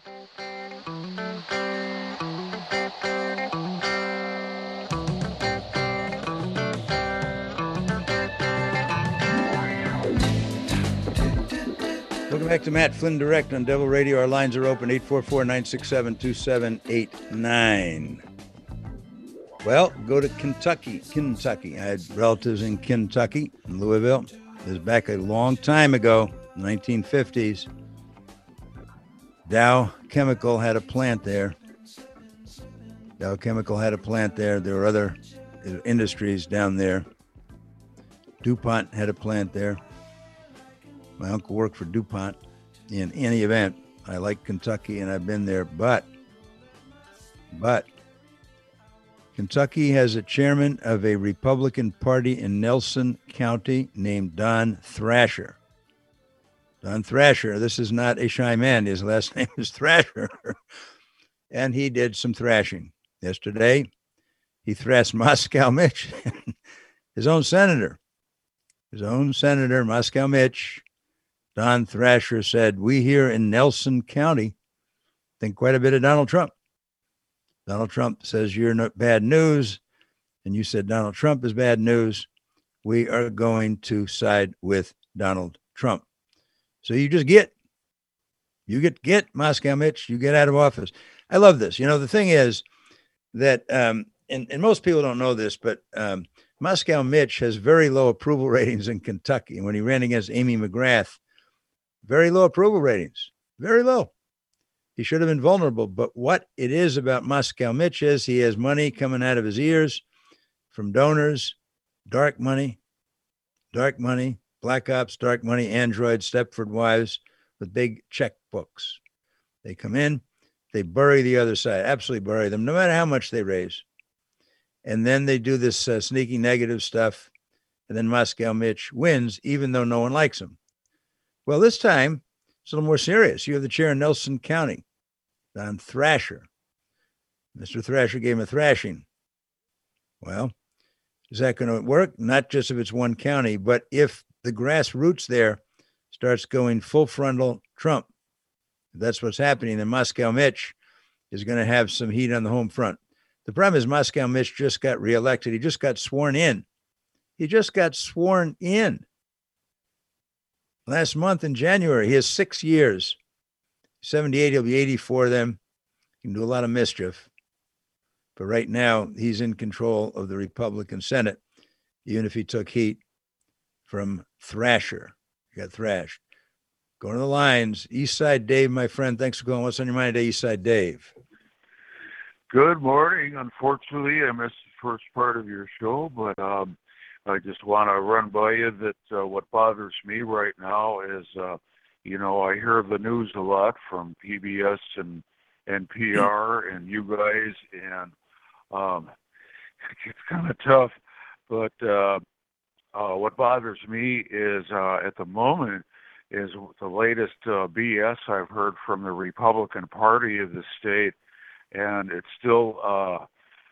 Welcome back to Matt Flynn Direct on Devil Radio. Our lines are open, 844-967-2789. Well, go to Kentucky. I had relatives in Kentucky, in Louisville. It was back a long time ago, 1950s. Dow Chemical had a plant there. There were other industries down there. DuPont had a plant there. My uncle worked for DuPont. In any event, I like Kentucky and I've been there, but Kentucky has a chairman of a Republican Party in Nelson County named Don Thrasher. Don Thrasher, this is not a shy man. His last name is Thrasher. And he did some thrashing. Yesterday, he thrashed Moscow Mitch, his own senator, Moscow Mitch. Don Thrasher said, "We here in Nelson County think quite a bit of Donald Trump. Donald Trump says you're not bad news, and you said Donald Trump is bad news. We are going to side with Donald Trump. So you just get Moscow Mitch, you get out of office." I love this. You know, the thing is that, and most people don't know this, but Moscow Mitch has very low approval ratings in Kentucky. And when he ran against Amy McGrath, very low approval ratings, very low. He should have been vulnerable. But what it is about Moscow Mitch is he has money coming out of his ears from donors, dark money, black ops, dark money, androids, Stepford wives with big checkbooks. They come in, they bury the other side, absolutely bury them, no matter how much they raise. And then they do this sneaky negative stuff. And then Moscow Mitch wins, even though no one likes him. Well, this time, it's a little more serious. You have the chair in Nelson County, Don Thrasher. Mr. Thrasher gave him a thrashing. Well, is that going to work? Not just if it's one county, but if the grassroots there starts going full frontal Trump. If that's what's happening, then Moscow Mitch is going to have some heat on the home front. The problem is Moscow Mitch just got reelected. He just got sworn in. Last month in January. He has 6 years. 78, he'll be 84 then. He can do a lot of mischief. But right now, he's in control of the Republican Senate, even if he took heat from Thrasher. He got thrashed. Going to the lines. Eastside Dave, my friend. Thanks for calling. What's on your mind today, Eastside Dave? Good morning. Unfortunately, I missed the first part of your show, but I just want to run by you that what bothers me right now is, I hear the news a lot from PBS and NPR and you guys, and it's kind of tough. But what bothers me is at the moment is the latest BS I've heard from the Republican Party of the state, and it's still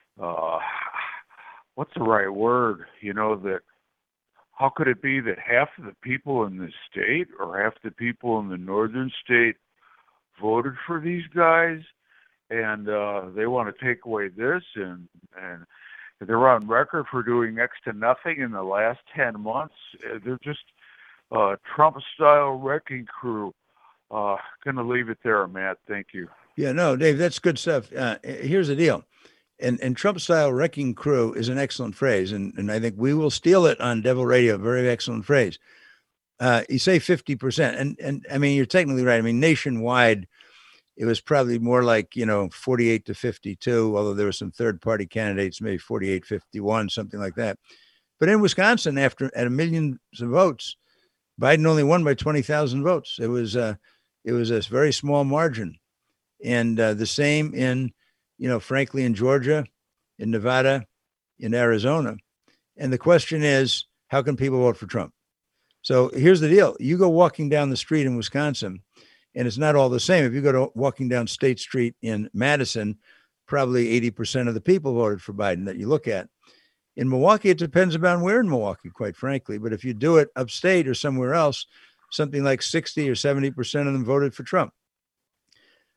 what's the right word? That how could it be that half of the people in the state or half the people in the northern state voted for these guys, and they want to take away this, and they're on record for doing next to nothing in the last 10 months. They're just Trump-style wrecking crew. Going to leave it there, Matt. Thank you. Yeah, no, Dave, that's good stuff. Here's the deal. And Trump-style wrecking crew is an excellent phrase, and I think we will steal it on Devil Radio. Very excellent phrase. You say 50%, and I mean, you're technically right. I mean, nationwide, it was probably more like, 48 to 52, although there were some third-party candidates, maybe 48-51, something like that. But in Wisconsin, at a million of votes, Biden only won by 20,000 votes. It was a very small margin, and the same in, frankly, in Georgia, in Nevada, in Arizona. And the question is, how can people vote for Trump? So here's the deal. You go walking down the street in Wisconsin, and it's not all the same. If you go walking down State Street in Madison, probably 80% of the people voted for Biden that you look at. In Milwaukee, it depends about where in Milwaukee, quite frankly. But if you do it upstate or somewhere else, something like 60 or 70% of them voted for Trump.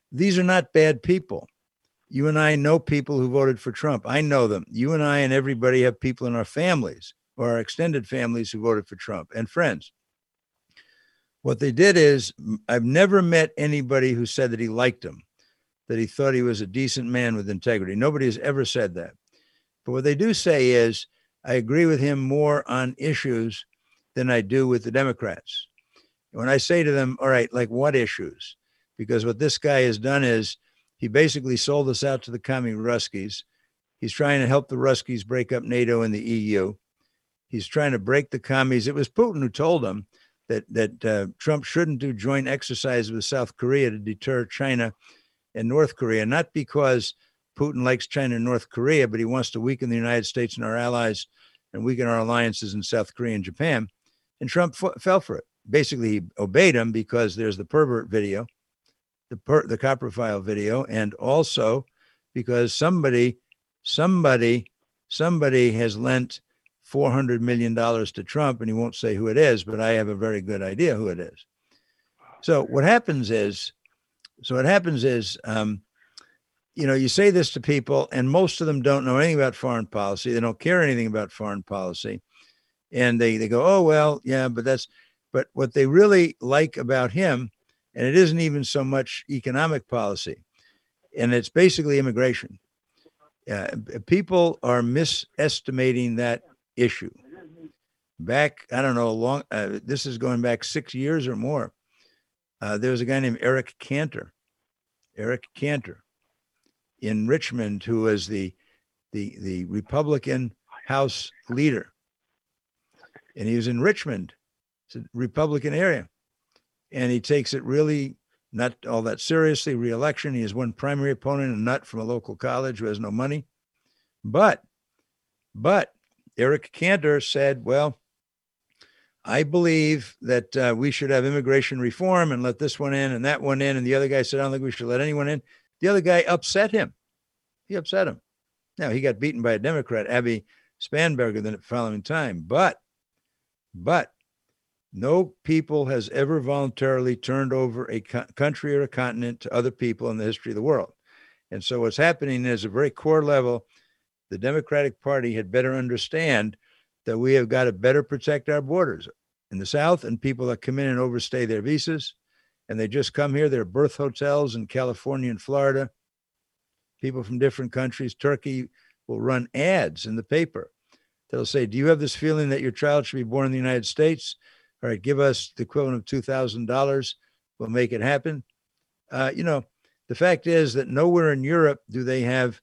These are not bad people. You and I know people who voted for Trump. I know them. You and I and everybody have people in our families or our extended families who voted for Trump and friends. What they did is, I've never met anybody who said that he liked him, that he thought he was a decent man with integrity. Nobody has ever said that. But what they do say is, I agree with him more on issues than I do with the Democrats. When I say to them, all right, like what issues? Because what this guy has done is he basically sold us out to the commie Ruskies. He's trying to help the Ruskies break up NATO and the EU. He's trying to break the commies. It was Putin who told him that Trump shouldn't do joint exercise with South Korea to deter China and North Korea, not because Putin likes China and North Korea, but he wants to weaken the United States and our allies and weaken our alliances in South Korea and Japan. And Trump fell for it. Basically, he obeyed him because there's the pervert video, the Copperfile video, and also because somebody has lent $400 million to Trump, and he won't say who it is, but I have a very good idea who it is. So what happens is, you say this to people, and most of them don't know anything about foreign policy. They don't care anything about foreign policy. And they go, oh, well, yeah, but what they really like about him, and it isn't even so much economic policy, and it's basically immigration. People are misestimating that issue. Back, I don't know, this is going back 6 years or more. There was a guy named Eric Cantor in Richmond, who was the Republican House leader. And he was in Richmond, it's a Republican area. And he takes it really not all that seriously, re-election. He has one primary opponent, a nut from a local college who has no money. But Eric Cantor said, well, I believe that we should have immigration reform and let this one in and that one in. And the other guy said, I don't think we should let anyone in. The other guy upset him. He upset him. Now, he got beaten by a Democrat, Abby Spanberger, the following time. But no people has ever voluntarily turned over a country or a continent to other people in the history of the world. And so what's happening is, at a very core level, the Democratic Party had better understand that we have got to better protect our borders in the South, and people that come in and overstay their visas, and they just come here. There are birth hotels in California and Florida. People from different countries. Turkey will run ads in the paper. They'll say, do you have this feeling that your child should be born in the United States? All right, give us the equivalent of $2,000. We'll make it happen. The fact is that nowhere in Europe do they have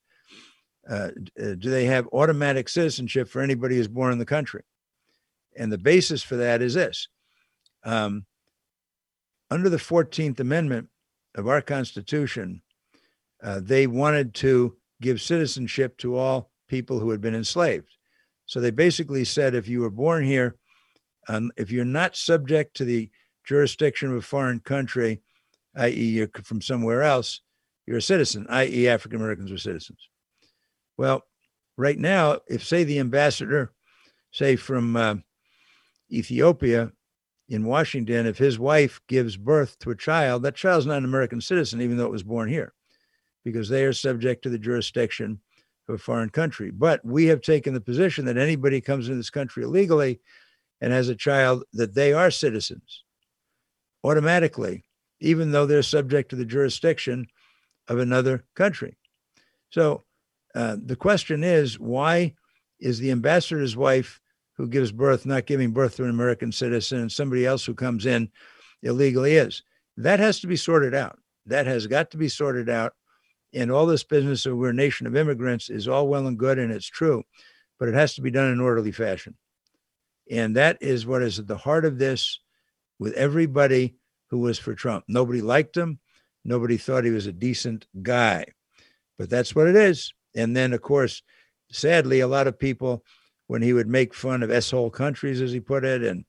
automatic citizenship for anybody who's born in the country. And the basis for that is this. Under the 14th Amendment of our Constitution, they wanted to give citizenship to all people who had been enslaved. So they basically said, if you were born here, if you're not subject to the jurisdiction of a foreign country, i.e. you're from somewhere else, you're a citizen, i.e. African Americans are citizens. Well, right now, if, say, the ambassador, say, from Ethiopia in Washington, if his wife gives birth to a child, that child's not an American citizen, even though it was born here, because they are subject to the jurisdiction of a foreign country. But we have taken the position that anybody comes into this country illegally and has a child, that they are citizens automatically, even though they're subject to the jurisdiction of another country. So the question is, why is the ambassador's wife who gives birth not giving birth to an American citizen, and somebody else who comes in illegally is? That has to be sorted out. That has got to be sorted out. And all this business of we're a nation of immigrants is all well and good, and it's true, but it has to be done in an orderly fashion. And that is what is at the heart of this with everybody who was for Trump. Nobody liked him. Nobody thought he was a decent guy, but that's what it is. And then, of course, sadly, a lot of people, when he would make fun of S-hole countries, as he put it, and,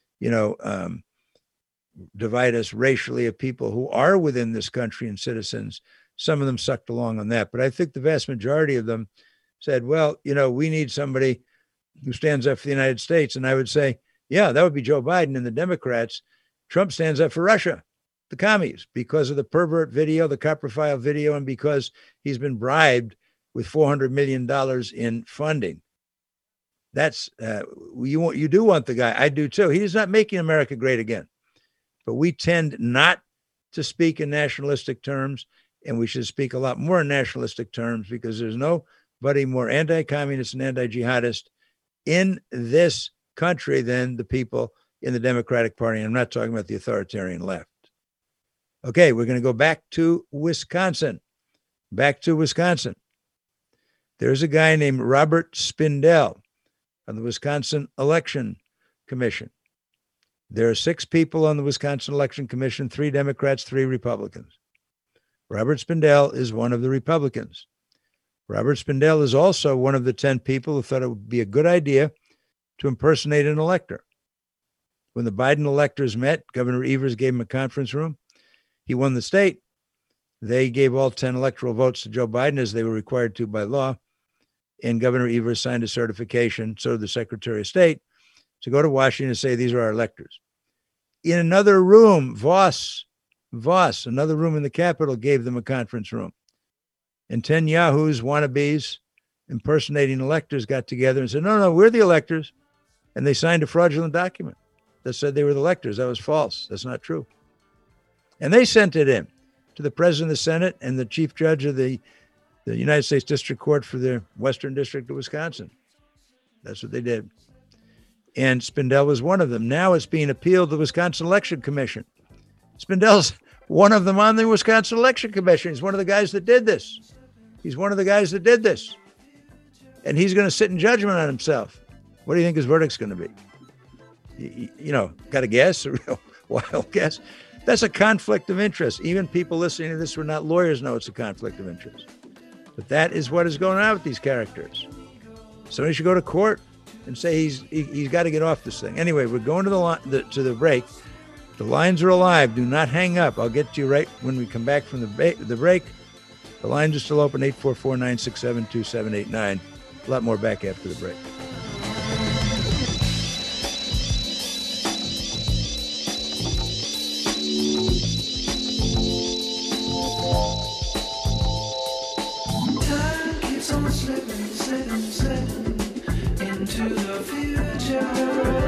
divide us racially of people who are within this country and citizens, some of them sucked along on that. But I think the vast majority of them said, well, we need somebody who stands up for the United States. And I would say, yeah, that would be Joe Biden and the Democrats. Trump stands up for Russia. the commies because of the pervert video, the Coprophile video, and because he's been bribed with $400 million in funding. That's you do want the guy. I do too. He is not making America great again. But we tend not to speak in nationalistic terms, and we should speak a lot more in nationalistic terms because there's nobody more anti-communist and anti-jihadist in this country than the people in the Democratic Party. I'm not talking about the authoritarian left. Okay, we're going to go back to Wisconsin. Back to Wisconsin. There's a guy named Robert Spindell on the Wisconsin Election Commission. There are 6 people on the Wisconsin Election Commission, 3 Democrats, 3 Republicans. Robert Spindell is one of the Republicans. Robert Spindell is also one of the 10 people who thought it would be a good idea to impersonate an elector. When the Biden electors met, Governor Evers gave him a conference room. He won the state. They gave all 10 electoral votes to Joe Biden as they were required to by law. And Governor Evers signed a certification, so did the Secretary of State, to go to Washington and say, these are our electors. In another room, Voss, another room in the Capitol, gave them a conference room. And 10 yahoos, wannabes, impersonating electors got together and said, no, we're the electors. And they signed a fraudulent document that said they were the electors. That was false. That's not true. And they sent it in to the president of the Senate and the chief judge of the United States District Court for the Western District of Wisconsin. That's what they did. And Spindell was one of them. Now it's being appealed to the Wisconsin Election Commission. Spindell's one of them on the Wisconsin Election Commission. He's one of the guys that did this. And he's going to sit in judgment on himself. What do you think his verdict's going to be? You know, got a guess? A real wild guess? That's a conflict of interest. Even people listening to this who are not lawyers know it's a conflict of interest. But that is what is going on with these characters. Somebody should go to court and say he's got to get off this thing. Anyway, we're going to the break. The lines are alive. Do not hang up. I'll get to you right when we come back from the break. The lines are still open, 844-967-2789. A lot more back after the break. Time keeps on slipping into the future.